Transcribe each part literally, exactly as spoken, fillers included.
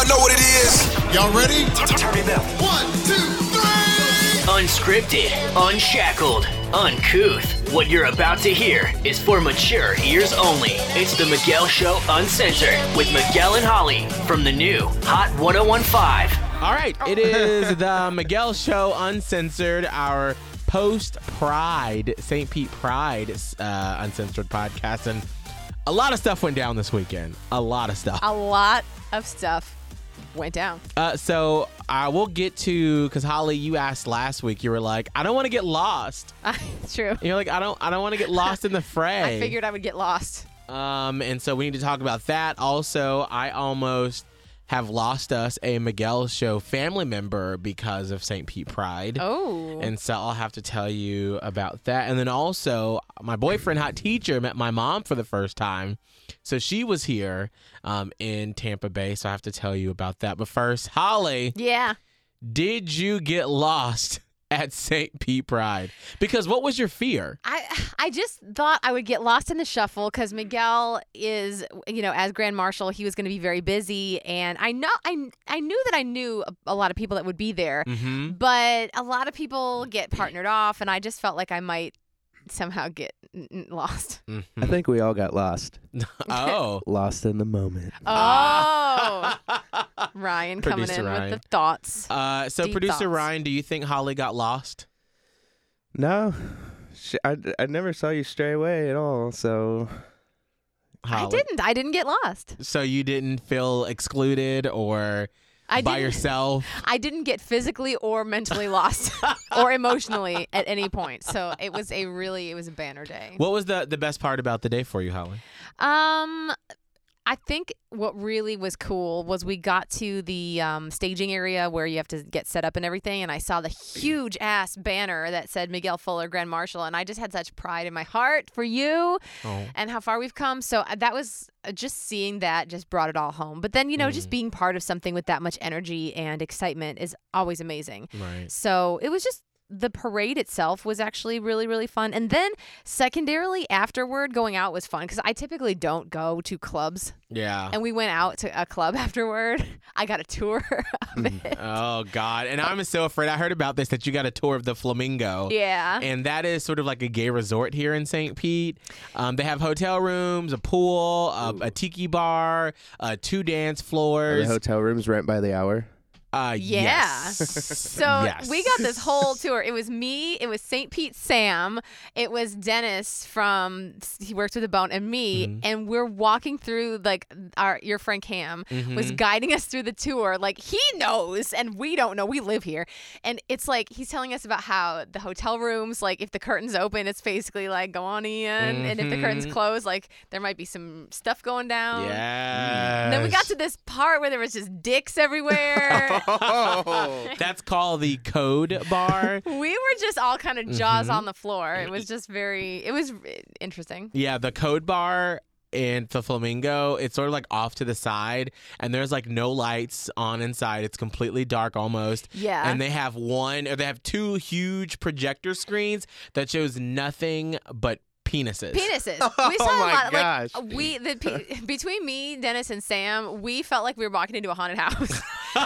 Y'all know what it is. Y'all ready? Turn it up. One, two, three. Unscripted, unshackled, uncouth. What you're about to hear is for mature ears only. It's the Miguel Show Uncensored with Miguel and Holly from the new Hot one oh one point five. All right, it is the Miguel Show Uncensored, our post-Pride, Saint Pete Pride uh, Uncensored podcast. And a lot of stuff went down this weekend. A lot of stuff. A lot of stuff went down. Uh, so I will get to, because Holly, you asked last week, you were like, I don't want to get lost. It's true. And you're like, I don't I don't want to get lost in the fray. I figured I would get lost. Um, and so we need to talk about that. Also, I almost have lost us a Miguel Show family member because of Saint Pete Pride. Oh. And so I'll have to tell you about that. And then also, my boyfriend, Hot Teacher, met my mom for the first time. So she was here um, in Tampa Bay. So I have to tell you about that. But first, Holly. Yeah. Did you get lost at Saint Pete Pride? Because what was your fear? I I just thought I would get lost in the shuffle because Miguel is, you know, as Grand Marshal, he was going to be very busy. And I know I, I knew that I knew a, a lot of people that would be there. Mm-hmm. But a lot of people get partnered off. And I just felt like I might somehow get n- n- lost. Mm-hmm. I think we all got lost. Oh. Lost in the moment. Oh. Ryan coming Producer in Ryan. with the thoughts. Uh, so, Deep Producer thoughts. Ryan, do you think Holly got lost? No, Sh- I, I never saw you stray away at all, so... I Holly? didn't. I didn't get lost. So you didn't feel excluded or I by didn't- yourself? I didn't get physically or mentally lost or emotionally at any point. So it was a really, it was a banner day. What was the, the best part about the day for you, Holly? Um, I think what really was cool was we got to the um, staging area where you have to get set up and everything. And I saw the huge ass banner that said Miguel Fuller, Grand Marshal. And I just had such pride in my heart for you Oh. and how far we've come. So uh, that was uh, just seeing that just brought it all home. But then, you know, Mm. just being part of something with that much energy and excitement is always amazing. Right. So it was just the parade itself was actually really, really fun. And then secondarily afterward, going out was fun because I typically don't go to clubs. Yeah. And we went out to a club afterward. I got a tour of it. Oh, God. And I'm so afraid. I heard about this, that you got a tour of the Flamingo. Yeah. And that is sort of like a gay resort here in Saint Pete. Um, they have hotel rooms, a pool, a, a tiki bar, uh, two dance Are floors. the hotel rooms rent by the hour? Uh, Yeah. Yes. So Yes. we got this whole tour. It was me. It was Saint Pete Sam. It was Dennis from he works with the Bone and me. Mhm. And we're walking through like our your friend Cam was Mhm. guiding us through the tour. Like he knows and we don't know. We live here. And it's like he's telling us about how the hotel rooms, like if the curtains open, it's basically like go on in. And if the curtains Mhm. close, like there might be some stuff going down. Yes. And then we got to this part where there was just dicks everywhere. That's called the Code Bar. We were just all kind of jaws Mhm. on the floor. It was just very, it was interesting. Yeah, the Code Bar in the Flamingo, it's sort of like off to the side, and there's like no lights on inside. It's completely dark almost. Yeah. And they have one, or they have two huge projector screens that shows nothing but penises. Penises. Oh We saw my a lot. gosh. Like we, the pe- between me, Dennis, and Sam, we felt like we were walking into a haunted house.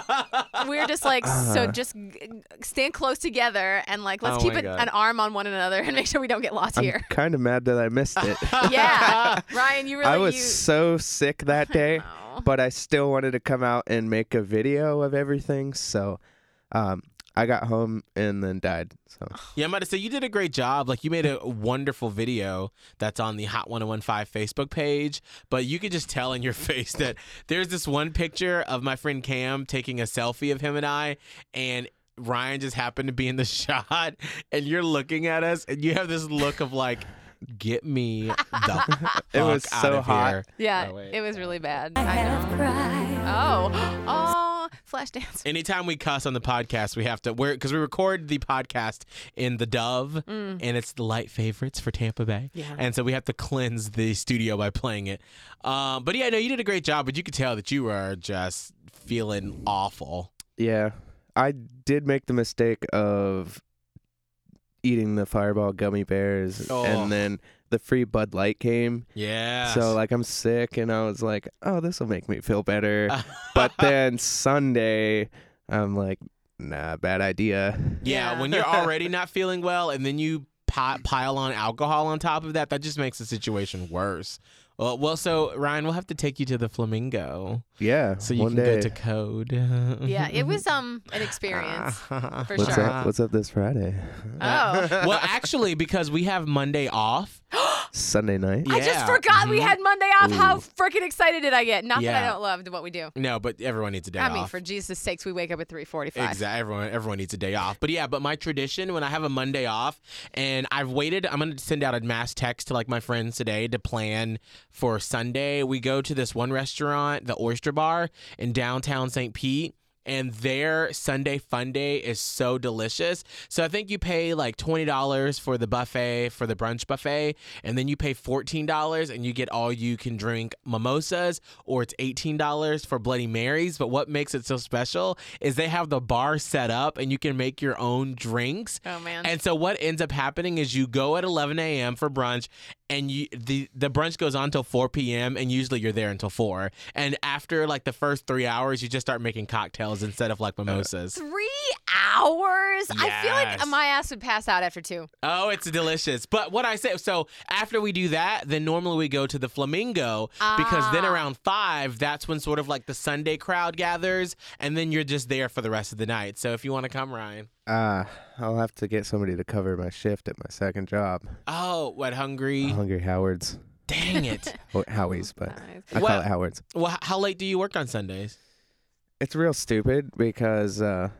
We were just like, so Uh. just g- stand close together and like let's Oh keep my it, God. an arm on one another and make sure we don't get lost I'm here. kind of mad that I missed it. Yeah, Ryan, you really. I was you, so sick that day, know. but I still wanted to come out and make a video of everything, so um, I got home and then died. So Yeah, I'm about to say, you did a great job. Like, you made a wonderful video that's on the Hot one oh one point five Facebook page, but you could just tell in your face that there's this one picture of my friend Cam taking a selfie of him and I, and Ryan just happened to be in the shot, and you're looking at us, and you have this look of like, get me the fuck It was out so of hot. here. Yeah, Oh, wait. it was really bad. I know. Oh, oh, flash dance. Anytime we cuss on the podcast, we have to, we're because we record the podcast in the Dove, Mm. and it's the light favorites for Tampa Bay. Yeah. And so we have to cleanse the studio by playing it. Um, but yeah, no, you did a great job, but you could tell that you were just feeling awful. yeah, I did make the mistake of eating the Fireball gummy bears Oh. and then the free Bud Light came. Yeah. So like I'm sick, and I was like, oh, this will make me feel better. But then Sunday, I'm like, nah, bad idea. Yeah, Yeah. when you're already not feeling well and then you pi- pile on alcohol on top of that, that just makes the situation worse. Well, well, so Ryan, we'll have to take you to the Flamingo Yeah. so you one can day. go to Code. Yeah, it was um an experience for What's sure. up? What's up this Friday? Oh, Well, actually, because we have Monday off. Sunday night. I just Yeah, forgot we mhm. had Monday off. How Ooh. freaking excited did I get? Not that Yeah. I don't love what we do. No, but everyone needs a day I off. mean, for Jesus' sakes, we wake up at three forty-five. Exactly. Everyone, everyone needs a day off. But yeah, but my tradition when I have a Monday off, and I've waited, I'm gonna send out a mass text to like my friends today to plan for Sunday. We go to this one restaurant, the Oyster Bar in downtown Saint Pete. And their Sunday Fun Day is so delicious. So I think you pay like twenty dollars for the buffet, for the brunch buffet, and then you pay fourteen dollars and you get all you can drink mimosas, or it's eighteen dollars for Bloody Marys. But what makes it so special is they have the bar set up and you can make your own drinks. Oh man. And so what ends up happening is you go at eleven a.m. for brunch, and you the the brunch goes on till four p.m. and usually you're there until four. And after like the first three hours, you just start making cocktails instead of like mimosas. Three hours? I feel like Yes. my ass would pass out after two. Oh, it's delicious. But what I say, so after we do that, then normally we go to the Flamingo because then Ah. around five, that's when sort of like the Sunday crowd gathers, and then you're just there for the rest of the night. So if you want to come, Ryan. Uh, I'll have to get somebody to cover my shift at my second job. Oh, what, hungry? Hungry Howard's. Dang it. Oh, Howie's, but I Well- call it Howard's. Well, h- how late do you work on Sundays? It's real stupid because uh,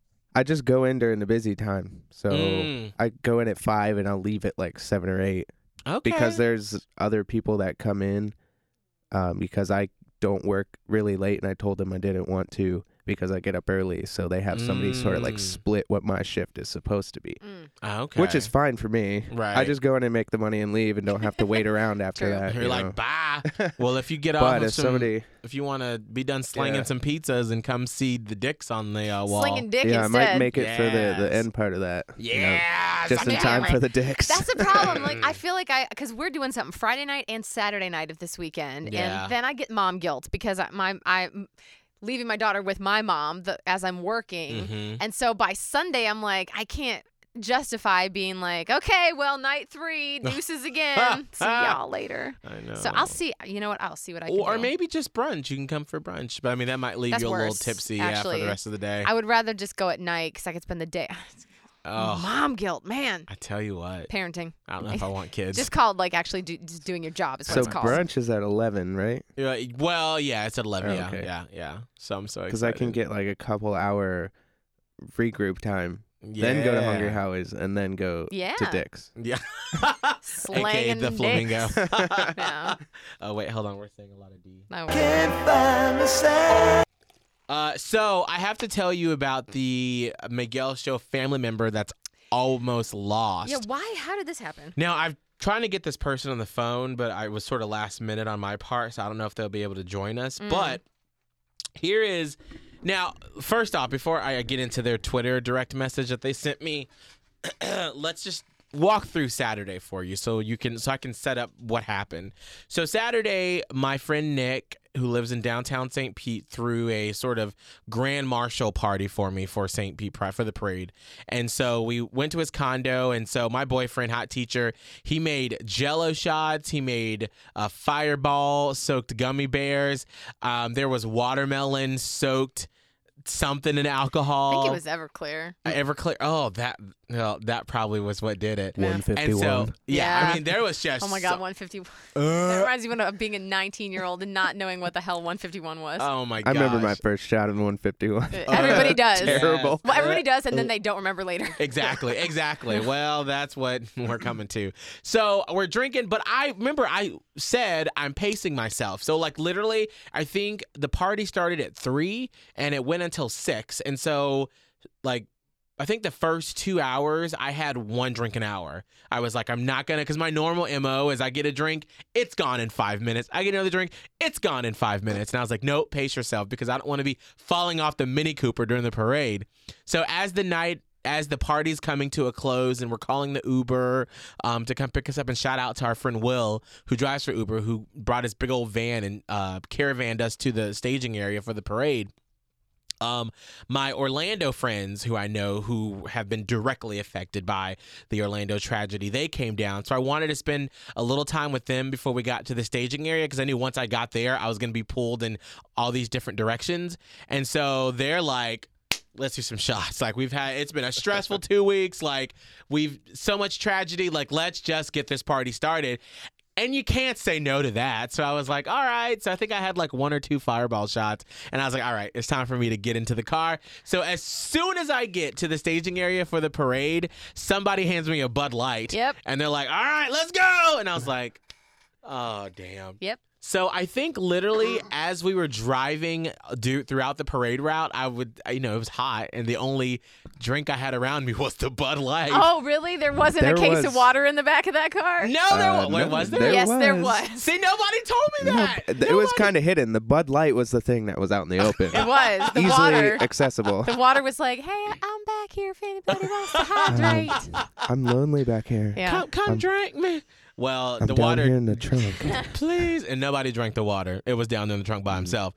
I just go in during the busy time. So Mm. I go in at five and I'll leave at like seven or eight Okay. because there's other people that come in um, because I don't work really late, and I told them I didn't want to because I get up early. So they have somebody sort of like Mm. split what my shift is supposed to be, Ah, okay. which is fine for me. Right. I just go in and make the money and leave and don't have to wait around after True. that. You're you like, know? bye. Well, if you get off But of if some, somebody, if you want to be done slinging Yeah. some pizzas and come see the dicks on the uh, wall. Slinging dick yeah, I instead. might make it for the, the Yes. end part of that. you know, Yeah. just in Yeah, time right. for the dicks. That's the problem. Like, I feel like I, because we're doing something Friday night and Saturday night of this weekend, Yeah. and then I get mom guilt because I, my I'm leaving my daughter with my mom the, as I'm working, Mhm. and so by Sunday I'm like, I can't justify being like, okay, well, night three, deuces again. See y'all later. I know. So I'll see. You know what? I'll see what I can Or do. maybe just brunch. You can come for brunch. But I mean, that might leave That's you a little worse, tipsy yeah, for actually. the rest of the day. I would rather just go at night because I could spend the day. oh, Mom guilt, man. I tell you what. Parenting. I don't know if I want kids. Just called like actually do, just doing your job is what so it's called. brunch is at eleven, right? Yeah, well, yeah, it's at eleven. Oh, yeah, okay. yeah, yeah. So I'm so excited. Because I can get like a couple hour regroup time, then go to Hungry Yeah. Howie's, and then go Yeah. to Dick's. Yeah. Slanging A K A the dicks. Flamingo. Yeah. Oh, wait, hold on. We're saying a lot of D. No. Uh, so I have to tell you about the Miguel Show family member that's almost lost. Yeah, why? How did this happen? Now, I'm trying to get this person on the phone, but I was sort of last minute on my part, so I don't know if they'll be able to join us. Mm. But here is now, first off, before I get into their Twitter direct message that they sent me, let's just walk through Saturday for you so you can so I can set up what happened. So Saturday, my friend Nick, who lives in downtown Saint Pete, threw a sort of grand marshal party for me for Saint Pete Pride for the parade. And so we went to his condo, and so my boyfriend, hot teacher, he made Jello shots, he made a fireball soaked gummy bears. Um, there was watermelon soaked something in alcohol. I think it was Everclear. Uh, Everclear. Oh, that well, that probably was what did it. one And fifty-one. so, yeah, Yeah. I mean, there was just Oh my God, so- one fifty. That reminds me of being a nineteen year old and not knowing what the hell one fifty-one was. oh my I god. remember my first shot in one fifty-one. Uh, everybody does. Terrible. Well, everybody does, and then they don't remember later. Exactly, exactly. Well, that's what we're coming to. So we're drinking, but I remember I said I'm pacing myself. So like literally, I think the party started at three and it went until six. And so like I think the first two hours I had one drink an hour. I was like, I'm not gonna, because my normal M O is I get a drink, it's gone in five minutes. I get another drink, it's gone in five minutes. And I was like, nope, pace yourself because I don't want to be falling off the Mini Cooper during the parade. So as the night as the party's coming to a close and we're calling the Uber um, to come pick us up, and shout out to our friend Will, who drives for Uber, who brought his big old van and uh, caravanned us to the staging area for the parade. Um, my Orlando friends who I know who have been directly affected by the Orlando tragedy, they came down. So I wanted to spend a little time with them before we got to the staging area, because I knew once I got there, I was going to be pulled in all these different directions. And so they're like, let's do some shots. Like, we've had, it's been a stressful two weeks. Like, we've so much tragedy. Like, let's just get this party started. And you can't say no to that. So I was like, all right. So I think I had like one or two fireball shots. And I was like, all right, it's time for me to get into the car. So as soon as I get to the staging area for the parade, somebody hands me a Bud Light. Yep. And they're like, all right, let's go. And I was like, oh, damn. Yep. So I think literally as we were driving do, throughout the parade route, I would, you know, it was hot, and the only drink I had around me was the Bud Light. Oh, really? There wasn't There a case was- of water in the back of that car? No, there Uh, was. Wait, no, was there? there yes, there was. was. See, nobody told me No, that. it was Nobody- kind of hidden. The Bud Light was the thing that was out in the open. It was. The Easily water. accessible. The water was like, hey, I'm back here if anybody wants to hydrate. I'm lonely back here. Yeah. Come, come drink me. Well, I'm the down water, here in the trunk. please. And nobody drank the water. It was down there in the trunk by himself.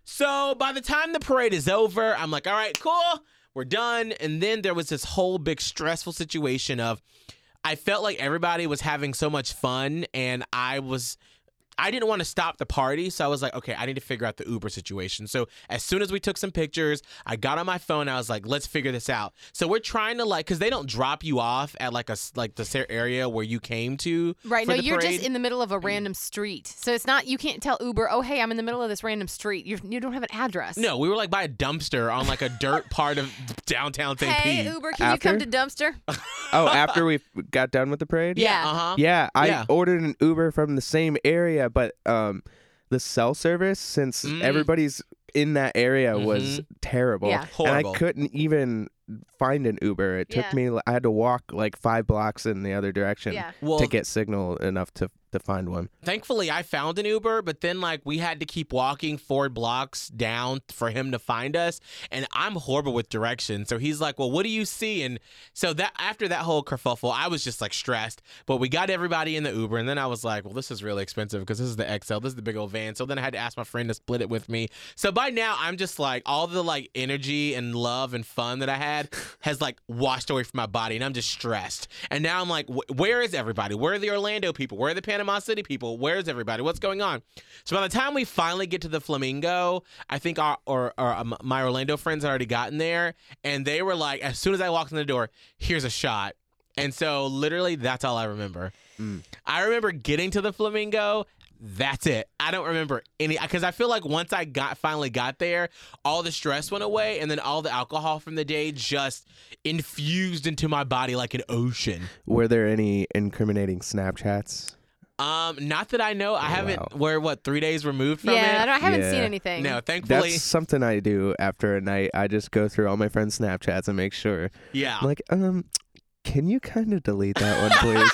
So by the time the parade is over, I'm like, all right, cool. We're done. And then there was this whole big stressful situation of, I felt like everybody was having so much fun, and I was, I didn't want to stop the party. So I was like, okay, I need to figure out the Uber situation. So as soon as we took some pictures, I got on my phone. I was like, let's figure this out. So we're trying to, like, because they don't drop you off at like a s- like the sa- area where you came to. Right. for No, the you're parade. just in the middle of a random street. So it's not, you can't tell Uber, oh, hey, I'm in the middle of this random street. You're, you don't have an address. No, we were like by a dumpster on like a dirt part of downtown Saint Hey, Pete. Uber, can you come After? to Dumpster? Oh, after we got done with the parade? Yeah. Uh huh. Yeah, I Yeah. ordered an Uber from the same area, but um, the cell service, since Mm. everybody's in that area, was Mhm. terrible. Yeah. Horrible. And I couldn't even find an Uber. It took Yeah. me, I had to walk like five blocks in the other direction Yeah. Well, to get signal enough to, to find one. thankfully I found an Uber, but then like we had to keep walking four blocks down for him to find us, and I'm horrible with directions. So he's like, well, what do you see? And so that after that whole kerfuffle, I was just like stressed, but we got everybody in the Uber, and then I was like, well, this is really expensive because this is the X L, this is the big old van. So then I had to ask my friend to split it with me. So by now I'm just like, all the like energy and love and fun that I had has like washed away from my body, and I'm just stressed. And now I'm like, wh- where is everybody? Where are the Orlando people? Where are the Panama City people? Where's everybody? What's going on? So by the time we finally get to the Flamingo, I think our or, or um, my Orlando friends had already gotten there, and they were like, as soon as I walked in the door, here's a shot. And so literally that's all I remember. Mm. I remember getting to the Flamingo. That's it. I don't remember any, because I feel like once I got finally got there, all the stress went away, and then all the alcohol from the day just infused into my body like an ocean. Were there any incriminating Snapchats? Um, not that I know. I haven't. wow. We're what three days removed from Yeah, I, it. don't, I haven't Yeah. seen anything. No, thankfully, That's something I do after a night. I just go through all my friends' Snapchats and make sure. yeah. I'm like, um, can you kind of delete that one, please?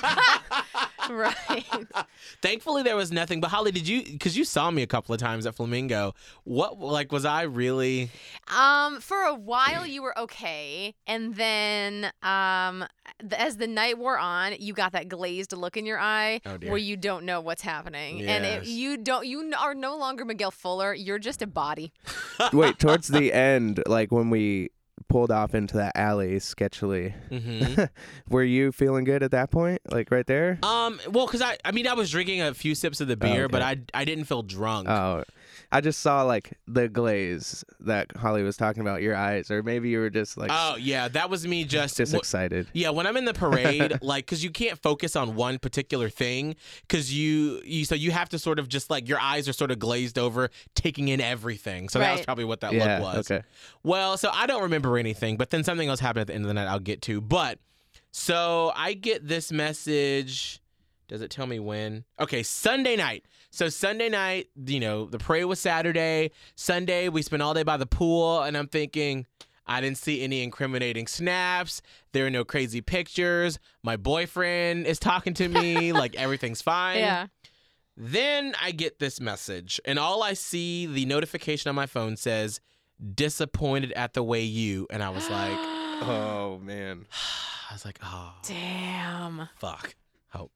Right. Thankfully, there was nothing. But Holly, did you? Because you saw me a couple of times at Flamingo. What like was I really? Um, for a while you were okay, and then um, th- as the night wore on, you got that glazed look in your eye Oh, dear. where you don't know what's happening, and it, Yes. you don't. You n- are no longer Miguel Fuller. You're just a body. Wait, towards the end, like when we pulled off into that alley sketchily, Mm-hmm. were you feeling good at that point? Like right there? um. Well, because I, I mean, I was drinking a few sips of the beer, okay. but I, I didn't feel drunk. Oh, I just saw like the glaze that Holly was talking about, your eyes, or maybe you were just like Oh yeah, that was me just. just wh- excited. Yeah, when I'm in the parade, like, because you can't focus on one particular thing, because you, you, so you have to sort of just like your eyes are sort of glazed over, taking in everything. So that was Right. probably what that Yeah. look was. Okay. Well, so I don't remember anything, but then something else happened at the end of the night. I'll get to. But so I get this message. Does it tell me when? Okay, Sunday night. So Sunday night, you know, the parade was Saturday. Sunday, we spent all day by the pool, and I'm thinking, I didn't see any incriminating snaps. There are no crazy pictures. My boyfriend is talking to me. Like, everything's fine. Yeah. Then I get this message, and all I see, the notification on my phone says, disappointed at the way you. And I was like, Oh man. I was like, oh, Damn. fuck. Hope.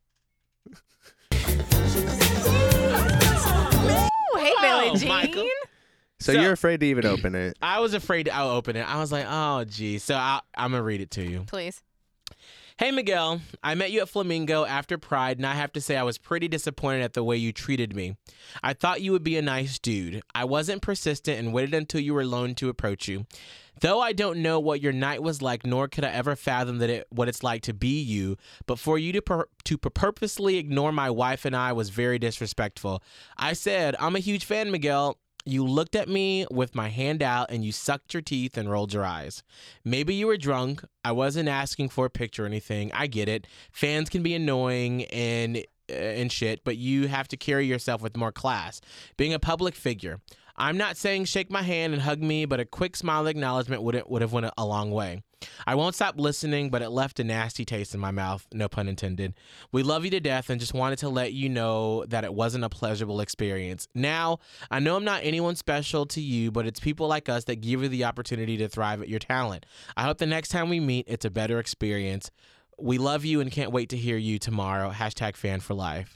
Ooh, hey, Billie Oh, Jean. Michael. So, So- you're afraid to even open it. I was afraid I'll open it. I was like, oh, geez. So I, I'm going to read it to you. Please. Hey, Miguel. I met you at Flamingo after Pride, and I have to say I was pretty disappointed at the way you treated me. I thought you would be a nice dude. I wasn't persistent and waited until you were alone to approach you. Though I don't know what your night was like, nor could I ever fathom that it, what it's like to be you, but for you to pur- to purposely ignore my wife and I was very disrespectful. I said, I'm a huge fan, Miguel. You looked at me with my hand out and you sucked your teeth and rolled your eyes. Maybe you were drunk. I wasn't asking for a picture or anything. I get it. Fans can be annoying and uh, and shit, but you have to carry yourself with more class. Being a public figure. I'm not saying shake my hand and hug me, but a quick smile acknowledgement would would have went a, a long way. I won't stop listening, but it left a nasty taste in my mouth, no pun intended. We love you to death and just wanted to let you know that it wasn't a pleasurable experience. Now, I know I'm not anyone special to you, but it's people like us that give you the opportunity to thrive at your talent. I hope the next time we meet, it's a better experience. We love you and can't wait to hear you tomorrow. Hashtag fan for life.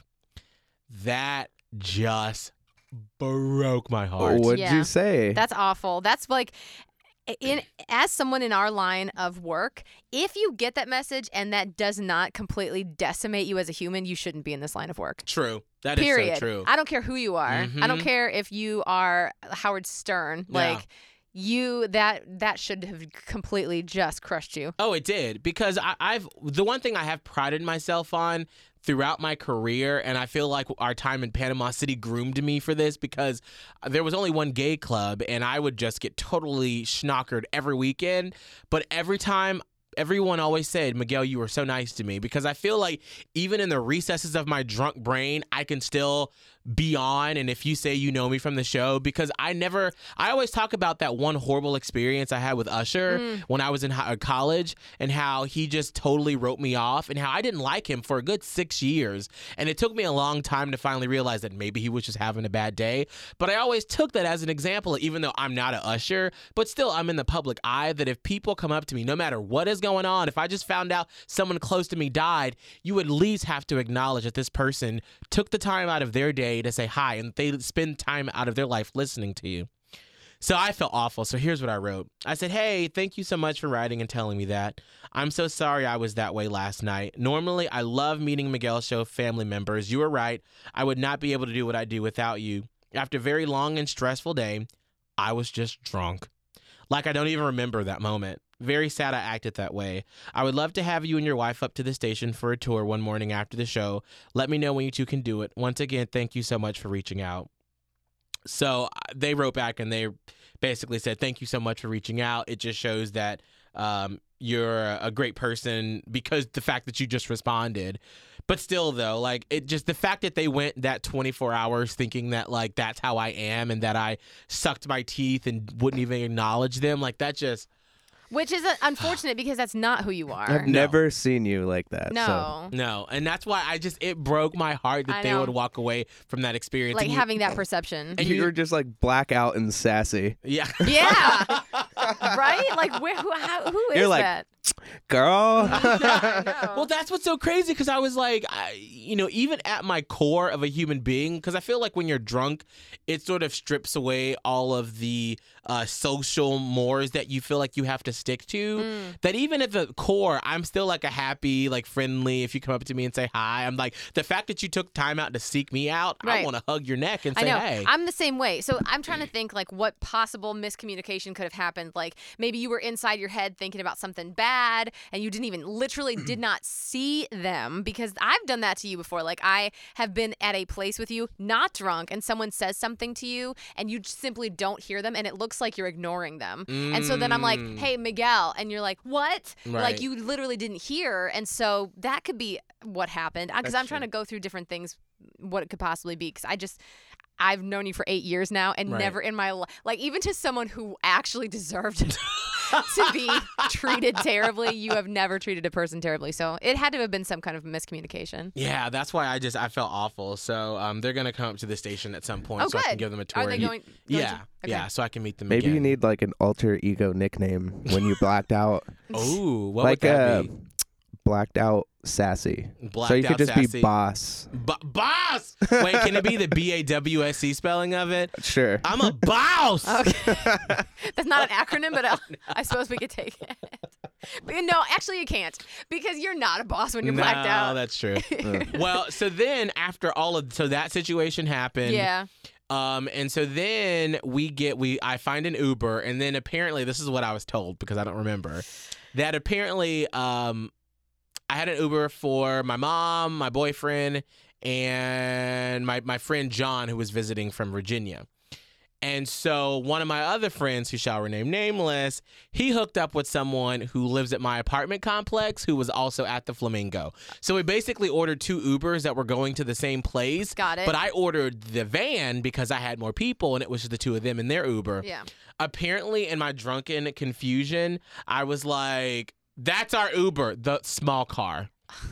That just broke my heart. What'd Yeah. you say? That's awful. That's like, in as someone in our line of work, if you get that message and that does not completely decimate you as a human, you shouldn't be in this line of work. True. That is Period. so true. I don't care who you are. I don't Mhm. care if you are Howard Stern. Yeah. Like you, that that should have completely just crushed you. Oh, it did, because I, I've the one thing I have prided myself on throughout my career, and I feel like our time in Panama City groomed me for this, because there was only one gay club, and I would just get totally schnockered every weekend. But every time, everyone always said, Miguel, you were so nice to me, because I feel like even in the recesses of my drunk brain, I can still be on. And if you say you know me from the show, because I never, I always talk about that one horrible experience I had with Usher Mm. when I was in hi- college, and how he just totally wrote me off, and how I didn't like him for a good six years. And it took me a long time to finally realize that maybe he was just having a bad day. But I always took that as an example, even though I'm not a Usher, but still I'm in the public eye, that if people come up to me, no matter what is going on, if I just found out someone close to me died, you at least have to acknowledge that this person took the time out of their day to say hi, and they spend time out of their life listening to you. So I felt awful. So here's what I wrote. I said, hey, thank you so much for writing and telling me that. I'm so sorry I was that way last night. Normally, I love meeting Miguel Show family members. You were right. I would not be able to do what I do without you. After a very long and stressful day, I was just drunk. Like I don't even remember that moment. Very sad I acted that way. I would love to have you and your wife up to the station for a tour one morning after the show. Let me know when you two can do it. Once again, thank you so much for reaching out. So uh, they wrote back and they basically said, thank you so much for reaching out. It just shows that um, you're a great person, because the fact that you just responded. But still, though, like, it just, the fact that they went that twenty-four hours thinking that, like, that's how I am, and that I sucked my teeth and wouldn't even acknowledge them, like, that just... Which is uh, unfortunate, because that's not who you are. I've No. never seen you like that. So. No. No, and that's why I just, it broke my heart that I they know. would walk away from that experience. Like And you- having that perception. and You you- were just like blackout and sassy. Yeah. Yeah. Right? Like, where, who, how, who is You're like, that? Girl. I know. Well, that's what's so crazy, because I was like, I, you know, even at my core of a human being, because I feel like when you're drunk, it sort of strips away all of the uh, social mores that you feel like you have to stick to. Mm. That even at the core, I'm still like a happy, like friendly. If you come up to me and say hi, I'm like, the fact that you took time out to seek me out, I Right. want to hug your neck and I say, know. hey. I'm the same way. So I'm trying to think like what possible miscommunication could have happened. Like maybe you were inside your head thinking about something bad and you didn't even literally did not see them, because I've done that to you before. Like I have been at a place with you, not drunk, and someone says something to you and you just simply don't hear them and it looks like you're ignoring them. And so then I'm like, Mm. hey, Miguel. And you're like, what? Right. Like you literally didn't hear. And so that could be what happened. Because That's I'm trying true. to go through different things, what it could possibly be. Because I just, I've known you for eight years now, and Right. never in my life, like even to someone who actually deserved to be treated terribly. You have never treated a person terribly. So it had to have been some kind of miscommunication. Yeah, that's why I just I felt awful. So um, they're gonna come up to the station at some point, Oh, so I can good. give them a tour. Are they and- going? going Yeah, to- okay. yeah. So I can meet them. Maybe again. you need like an alter ego nickname when you blacked out. Oh, what like would that uh, be? blacked out sassy. Blacked so you out could just sassy. be boss. B- boss. Wait, can it be the B A W S C spelling of it? Sure. I'm a boss. Okay. That's not an acronym, but I'll, I suppose we could take it. But no, actually you can't because you're not a boss when you're no, blacked out. that's true. Well, so then after all of so that situation happened. Yeah. Um, and so then we get we I find an Uber, and then apparently this is what I was told because I don't remember that apparently um I had an Uber for my mom, my boyfriend, and my my friend John who was visiting from Virginia. And so one of my other friends, who shall remain nameless, he hooked up with someone who lives at my apartment complex who was also at the Flamingo. So we basically ordered two Ubers that were going to the same place. Got it. But I ordered the van because I had more people and it was just the two of them in their Uber. Yeah. Apparently, in my drunken confusion, I was like, that's our Uber, the small car.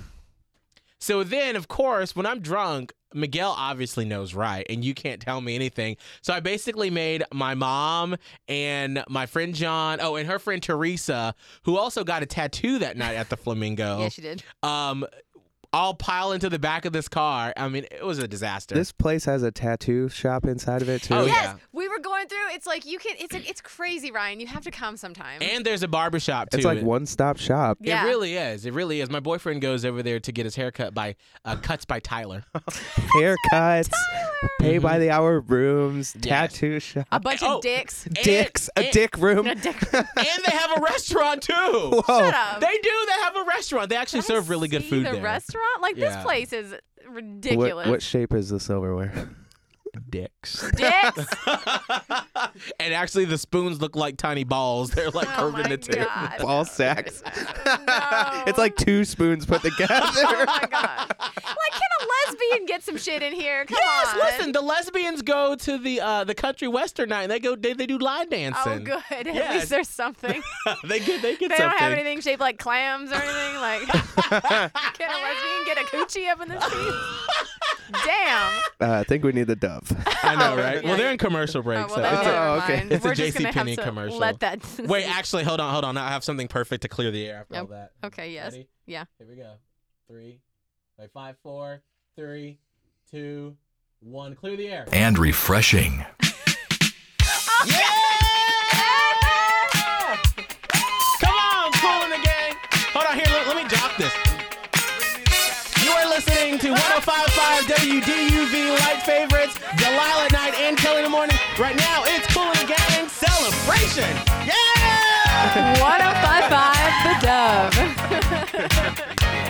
So then, of course, when I'm drunk, Miguel obviously knows right, and you can't tell me anything. So I basically made my mom and my friend John, oh, and her friend Teresa, who also got a tattoo that night at the Flamingo, Yeah, she did. um, all pile into the back of this car. I mean, it was a disaster. This place has a tattoo shop inside of it too. Oh, Yes, yeah. we were going through. It's like you can. It's a, it's crazy, Ryan. You have to come sometime. and there's a barbershop, too. It's like It- one stop shop. Yeah. It really is. It really is. My boyfriend goes over there to get his hair cut by uh, Cuts by Tyler. Haircuts, pay by the hour rooms, Yes. tattoo shop, a bunch Oh, of dicks. and- dicks, a and- dick room. A dick. And they have a restaurant too. Whoa. Shut up. They do. They have a restaurant. They actually Did I serve really good see food the there. restaurant, like Yeah. this place is What, ridiculous. what shape is the silverware? Dicks. Dicks. And actually, the spoons look like tiny balls. They're like Oh curved in my the tip. God. Ball sacks. No. It's like two spoons put together. Oh my god! Like, can a lesbian get some shit in here? Come Yes, on. listen. The lesbians go to the uh, the country western night. And they go. They, they do line dancing. Oh, good. At Yes. least there's something. they get. They get They something. don't have anything shaped like clams or anything. Like, can a lesbian get a coochie up in this piece? Damn. Uh, I think we need the dove. I know, right? Yeah. Well, they're in commercial break. Oh, well, so then it's never Oh, okay. mind. It's a We're just gonna have JCPenney to commercial. Let that. Wait, actually, hold on, hold on. I have something perfect to clear the air after all Yep. that. Okay. Yes. Ready? Yeah. Here we go. Three, wait, five, four, three, two, one. Clear the air. And refreshing. Yeah! Come on, Cool in the Gang. Hold on, here, let, let me drop this. You are listening to one oh five point five W D U V Light Favorites, Delilah at Night and Kelly in the Morning. Right now, it's Cool in the Gang Celebration. Yeah! one oh five point five The Dove.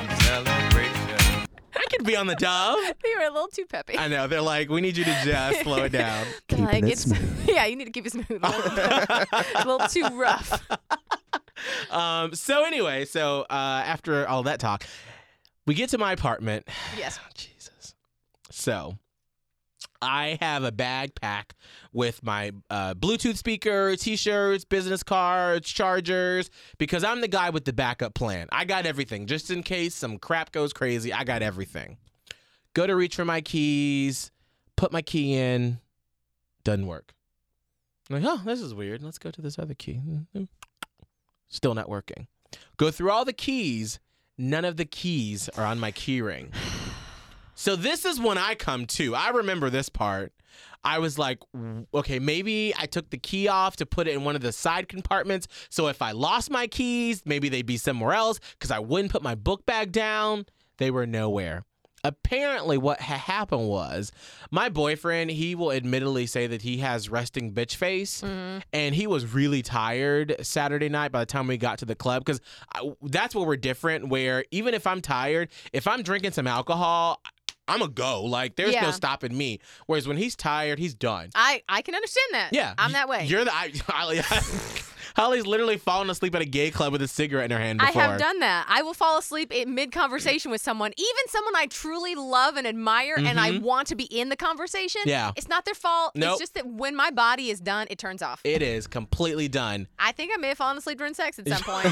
I could be on the Dove. You were a little too peppy. I know. They're like, we need you to just slow it down. Keeping like it it's smooth. yeah, you need to keep it smooth. A little, a little too rough. Um, so anyway, so uh, after all that talk, we get to my apartment. Yes. Oh, Jesus. So I have a bag pack with my uh, Bluetooth speaker, T-shirts, business cards, chargers, because I'm the guy with the backup plan. I got everything. Just in case some crap goes crazy, I got everything. Go to reach for my keys, put my key in, doesn't work. I'm like, oh, this is weird. Let's go to this other key. Still not working. Go through all the keys. None of the keys are on my key ring. So this is when I come to. I remember this part. I was like, okay, maybe I took the key off to put it in one of the side compartments. So if I lost my keys, maybe they'd be somewhere else because I wouldn't put my book bag down. They were nowhere. Apparently what ha- happened was my boyfriend, he will admittedly say that he has resting bitch face. Mm-hmm. And he was really tired Saturday night by the time we got to the club because that's where we're different, where even if I'm tired, if I'm drinking some alcohol, I'm a go. Like, there's no Yeah. stopping me. Whereas when he's tired, he's done. I I can understand that. Yeah. I'm y- that way. You're the, I, I, Holly's literally fallen asleep at a gay club with a cigarette in her hand I before. have done that. I will fall asleep in mid-conversation with someone, even someone I truly love and admire, and I want to be in the conversation. Yeah. It's not their fault. Nope. It's just that when my body is done, it turns off. It is completely done. I think I may have fallen asleep during sex at some point.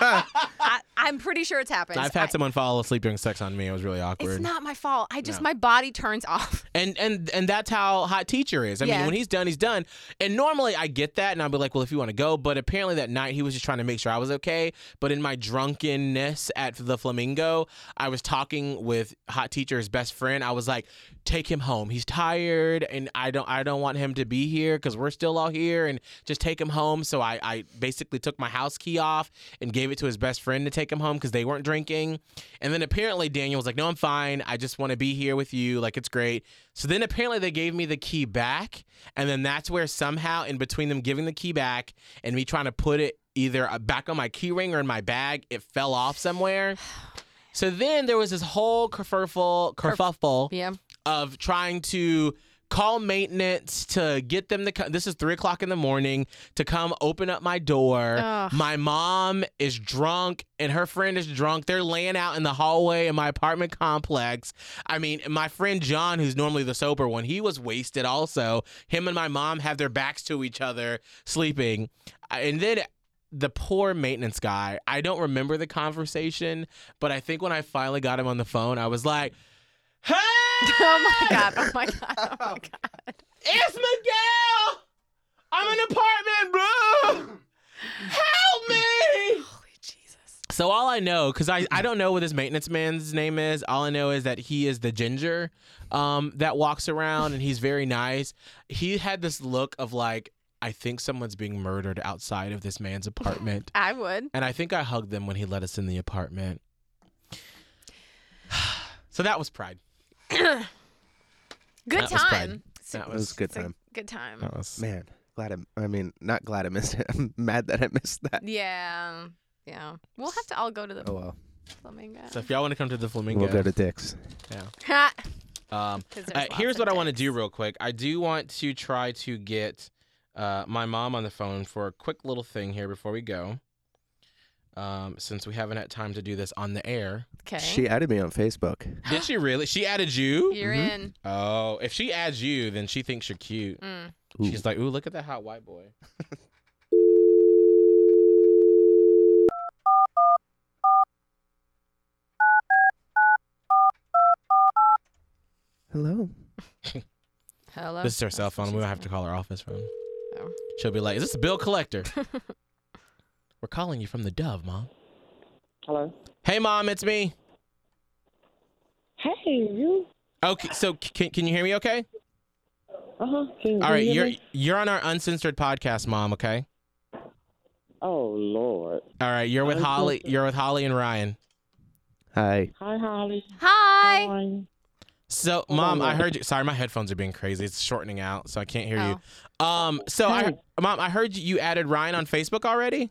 I, I'm pretty sure it's happened. I've had I, someone fall asleep during sex on me. It was really awkward. It's not my fault. I just, No. my body turns off. And and and that's how Hot Teacher is. I Yeah. mean, when he's done, he's done. And normally I get that, and I'll be like, well, if you want to go. But apparently that night he was just trying to make sure I was okay. But in my drunkenness at the Flamingo, I was talking with Hot Teacher's best friend. I was like, take him home. He's tired, and I don't I don't want him to be here because we're still all here. And just take him home. So I, I basically took my house key off and gave it to his best friend to take him home because they weren't drinking. And then apparently Daniel was like, no, I'm fine. I just want to be here with you. Like, it's great. So then apparently they gave me the key back. And then that's where somehow in between them giving the key back and me trying to put it either back on my key ring or in my bag, it fell off somewhere. So then there was this whole kerfuffle, kerfuffle Yeah. of trying to call maintenance to get them to come. This is three o'clock in the morning to come open up my door. Ugh. My mom is drunk and her friend is drunk. They're laying out in the hallway in my apartment complex. I mean, my friend John, who's normally the sober one, he was wasted also. Him and my mom have their backs to each other sleeping. And then the poor maintenance guy, I don't remember the conversation, but I think when I finally got him on the phone, I was like, hey! Oh my God. Oh my God. Oh my God. It's Miguel! I'm in an apartment, bro! Help me! Holy Jesus. So all I know, because I, I don't know what this maintenance man's name is, all I know is that he is the ginger um, that walks around and he's very nice. He had this look of like, I think someone's being murdered outside of this man's apartment. I would. And I think I hugged them when he let us in the apartment. So that was Pride. Good That was Pride. time. That It was a good It's a time. Good time. That was Man, glad I. I mean, not glad I missed it. I'm mad that I missed that. Yeah. Yeah. We'll have to all go to the Oh well. Flamingo. So if y'all want to come to the Flamingo, We'll go to Dick's. Ha! Um, 'Cause there's uh, lots here's of what I want to dicks. do real quick. I do want to try to get uh, my mom on the phone for a quick little thing here before we go. Um, since we haven't had time to do this on the air. Okay. She added me on Facebook. Did she really? She added you? You're Mhm. in. Oh, if she adds you, then she thinks you're cute. Mm. Ooh. She's like, ooh, look at that hot white boy. Hello. Hello. This is her cell That's what phone. she We don't said. have to call her office phone. Oh. She'll be like, is this a bill collector? We're calling you from the Dove, Mom. Hello. Hey, Mom, it's me. Hey, you. Okay, so c- can, can you hear me okay? Uh huh. Can, All can right, you hear you're me? you're on our uncensored podcast, Mom, okay? Oh Lord. All right, you're with Holly. Uncensored. You're with Holly and Ryan. Hi. Hi, Holly. Hi. How are you? So, Hold Mom, on, I Mom. heard you. Sorry, my headphones are being crazy. It's shortening out, so I can't hear Oh. you. Um, so I, Hey. Mom, I heard you added Ryan on Facebook already.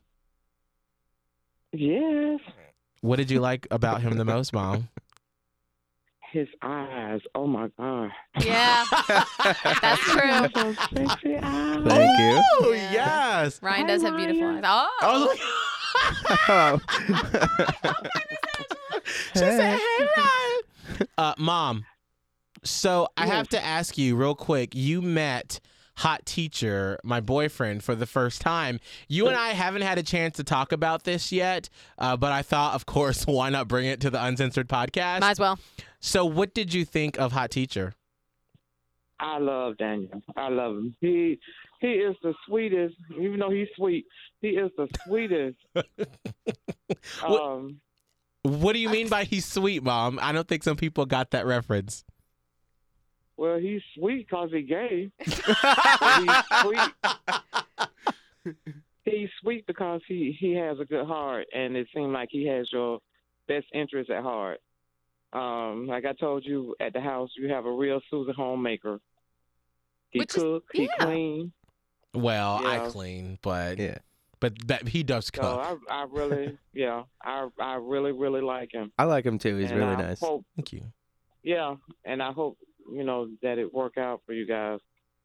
Yes. What did you like about him the most, Mom? His eyes. Oh my God. Yeah. That's true. So sexy eyes. Thank you. Oh Yeah. yes. Ryan Hi, does have beautiful eyes. Ryan. Oh. Oh, look. Oh. She said, "Hey, Ryan." Uh, Mom. So I have to ask you real quick. You met Hot Teacher, my boyfriend, for the first time. You and I haven't had a chance to talk about this yet, uh, but I thought, of course, why not bring it to the Uncensored podcast? Might as well. So, what did you think of Hot Teacher? I love Daniel. I love him. He he is the sweetest. Even though he's sweet, he is the sweetest. What- um. What do you mean by he's sweet, Mom? I don't think some people got that reference. Well, he's sweet because he gay. he's sweet. He's sweet because he, he has a good heart, and it seems like he has your best interest at heart. Um, like I told you at the house, you have a real Susan homemaker. He Which is- cook, he yeah. clean. Well, I Yeah. clean, but Yeah. but but he does So cook. I, I really, yeah, I I really really like him. I like him too. He's And really I nice. Hope, Thank you. yeah, and I hope you know that it work out for you guys.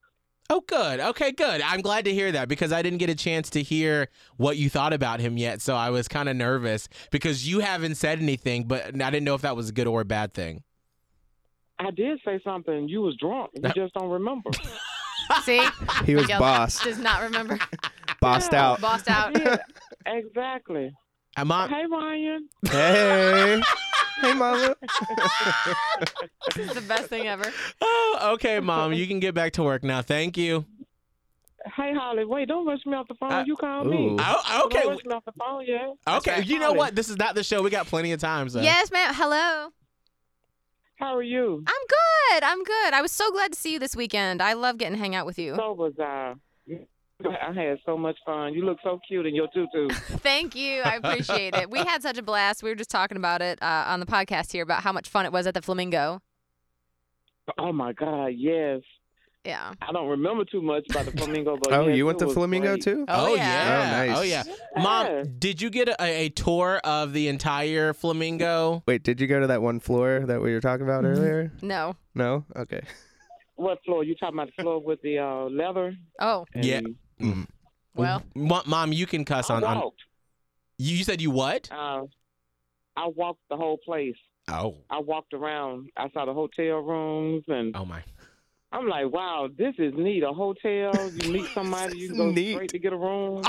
Oh, good. Okay, good. I'm glad to hear that because I didn't get a chance to hear what you thought about him yet. So I was kind of nervous because you haven't said anything, but I didn't know if that was a good or a bad thing. I did say something. You was drunk. You just don't remember. See? He was Miguel bossed. Does not remember. Bossed Yeah. out. Bossed out. Yeah, exactly. Uh, Mom, Hey, Ryan. Hey. Hey, mama. This is the best thing ever. oh, okay, Mom. You can get back to work now. Thank you. Hey, Holly. Wait, don't rush me off the phone. Uh, you call ooh. me. Oh, okay. Don't rush me off the phone yet. Okay. right. You know Holly. what? This is not the show. We got plenty of time. So. Yes, ma'am. Hello. How are you? I'm good. I'm good. I was so glad to see you this weekend. I love getting to hang out with you. So was I. I had so much fun. You look so cute in your tutu. Thank you. I appreciate it. We had such a blast. We were just talking about it uh, on the podcast here about how much fun it was at the Flamingo. Oh my God, yes. Yeah. I don't remember too much about the Flamingo, but Oh, yes, you went it to was Flamingo great. too? Oh, yeah. yeah. Oh, nice. Oh, yeah. Yeah. Mom, did you get a, a tour of the entire Flamingo? Wait, did you go to that one floor that we were talking about earlier? No. No? Okay. What floor? You talking about the floor with the uh, leather? Oh, And Yeah. Mm. well. Mo- Mom, you can cuss I on, on. walked. You you said you what? Uh, I walked the whole place. Oh. I walked around. I saw the hotel rooms, and Oh, my. I'm like, wow, this is neat. A hotel, you meet somebody, you can go Neat. straight to get a room.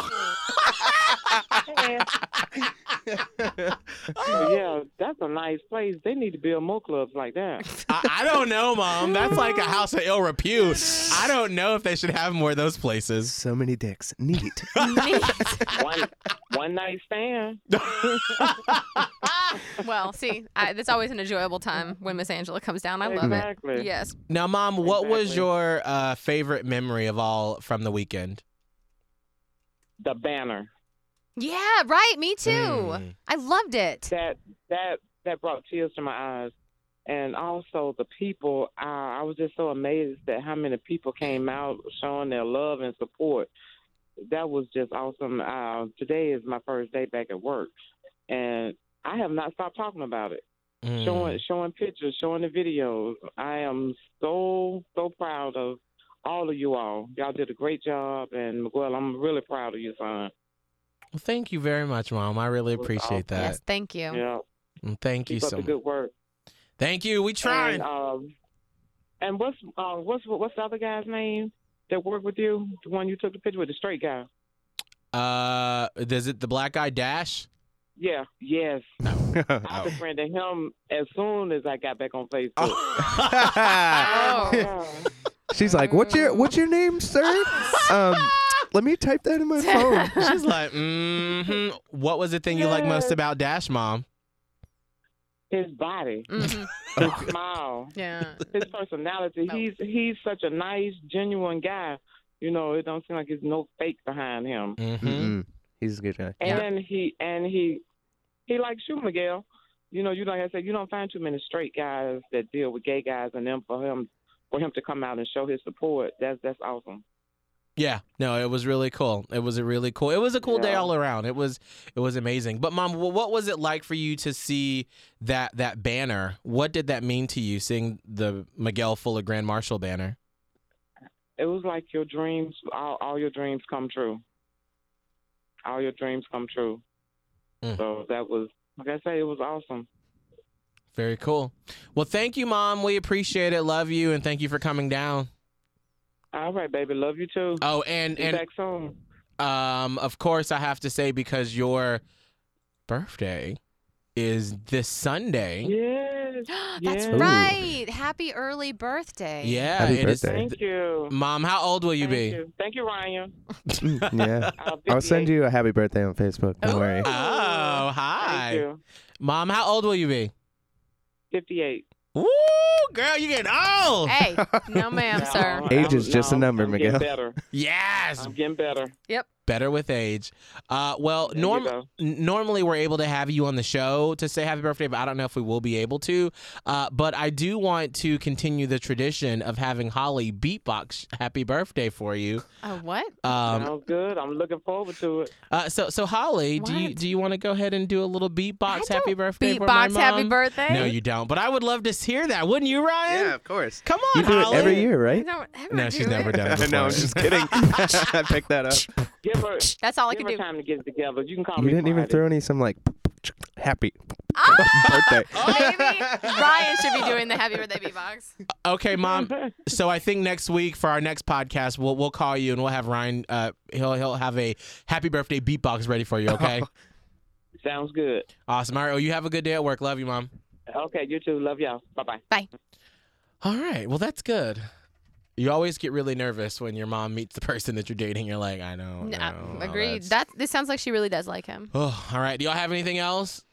Yeah. So, yeah, that's a nice place. They need to build more clubs like that. I, I don't know, Mom. That's like a house of ill repute. I don't know if they should have more of those places. So many dicks. Neat. Neat. One one night stand. Well, see, I, it's always an enjoyable time when Miss Angela comes down. I love Exactly. it. Yes. Now, Mom, what was Exactly. your uh, favorite memory of all from the weekend? The banner. Yeah, right. Me too. Mm. I loved it. That that that brought tears to my eyes. And also the people, uh, I was just so amazed at how many people came out showing their love and support. That was just awesome. Uh, today is my first day back at work, and I have not stopped talking about it. Mm. Showing showing pictures, showing the videos. I am so so proud of all of you all. Y'all did a great job, and Miguel, I'm really proud of you, son. Well, thank you very much, Mom. I really was appreciate that. Yes, thank you. Yeah, And thank you keep up so the much. good work. Thank you. We trying. And, um, and what's uh, what's what's the other guy's name that worked with you? The one you took the picture with, the straight guy. Uh, is it the black guy Dash? Yeah, yes. I Oh. befriended him as soon as I got back on Facebook. Oh. Yeah. She's like, "What's your what's your name, sir?" Um, let me type that in my phone. She's like, mm-hmm. What was the thing you like most Yes. about Dash, Mom? His body, hmm his smile, Yeah. his personality. Oh. He's he's such a nice, genuine guy. You know, it don't seem like there's no fake behind him. Mm-hmm. Mm-mm. He's a good guy. And Yeah. then he and he he likes you, Miguel. You know, you like I said, you don't find too many straight guys that deal with gay guys, and then for him for him to come out and show his support, that's that's awesome. Yeah, no, it was really cool. It was a really cool. It was a cool day Yeah. all around. It was, it was amazing. But Mom, wh- what was it like for you to see that that banner? What did that mean to you, seeing the Miguel Fuller Grand Marshal banner? It was like your dreams, all, all your dreams come true. All your dreams come true. Mm. So that was, like I say, it was awesome. Very cool. Well, thank you, Mom. We appreciate it. Love you, and thank you for coming down. All right, baby. Love you too. Oh, and Be and back soon. um, of course, I have to say because your birthday is this Sunday. Yes. That's yes. right. Happy early birthday. Yeah, Happy it is- birthday. Thank you. Mom, how old will you Thank be? you. Thank you, Ryan. Mm, yeah. Uh, I'll send fifty-eight. you a happy birthday on Facebook. Don't Oh. worry. Oh, hi. Thank you. Mom, how old will you be? fifty-eight. Woo, girl, you getting old. Hey, no ma'am, No, sir. Age I'm- is just a no, number, I'm Miguel. Getting better. Yes. I'm getting better. Yep. Better with age. Uh, well, There you norm- go. n- normally we're able to have you on the show to say happy birthday, but I don't know if we will be able to. Uh, but I do want to continue the tradition of having Holly beatbox happy birthday for you. Oh, what? Um, Sounds good. I'm looking forward to it. uh, so, so Holly, do you What? do you want to go ahead and do a little beatbox I happy don't birthday for my beatbox mom? happy birthday. No, you don't. But I would love to hear that, wouldn't you, Ryan? Yeah, of course. Come You on, do Holly. it every year, I right? don't ever No, do she's it. never done it before. no, I'm just kidding. I picked that up. Give her, That's all I give can her do. time to get it together. You can call You me didn't even Friday. throw any some like happy Ah! birthday. Maybe Ryan should be doing the happy birthday beatbox. Okay, Mom. So I think next week for our next podcast, we'll we'll call you and we'll have Ryan. Uh, he'll he'll have a happy birthday beatbox ready for you. Okay. Sounds good. Awesome. All right. Well, you have a good day at work. Love you, Mom. Okay, you too. Love y'all. Bye-bye. Bye. All right. Well, that's good. You always get really nervous when your mom meets the person that you're dating. You're like, I know. No, no, no, agreed. that's- That this sounds like she really does like him. Oh, all right. Do y'all have anything else?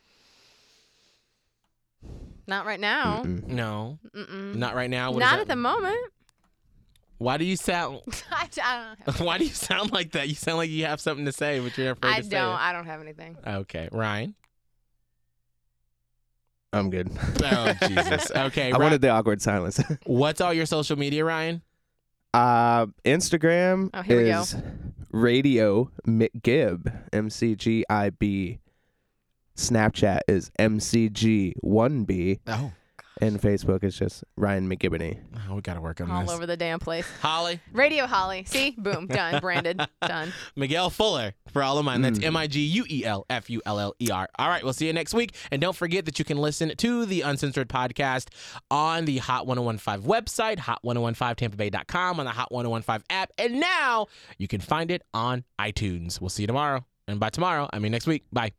Not right now. Mm-mm. No, Mm-mm. not right now. What is Not that? at the moment. Why do you sound? I, I don't have Why do you sound like that? You sound like you have something to say, but you're afraid I to say don't. it. I don't have anything. Okay, Ryan. I'm good. Oh Jesus. Okay, I Ri- wanted the awkward silence. what's all your social media, Ryan? Uh, Instagram Oh, here we go. is Radio McGib, M C G I B. Snapchat is M C G one B. Oh, And Facebook is just Ryan McGibbony. oh we got to work on All this. over the damn place. Holly, Radio Holly. See? Boom. Done. Branded. Done. Miguel Fuller for all of mine. That's Mm. M I G U E L F U L L E R. All right, we'll see you next week. And don't forget that you can listen to the Uncensored podcast on the Hot ten fifteen website, hot ten fifteen tampa bay dot com, on the Hot ten fifteen app. And now you can find it on iTunes. We'll see you tomorrow. And by tomorrow, I mean next week. Bye.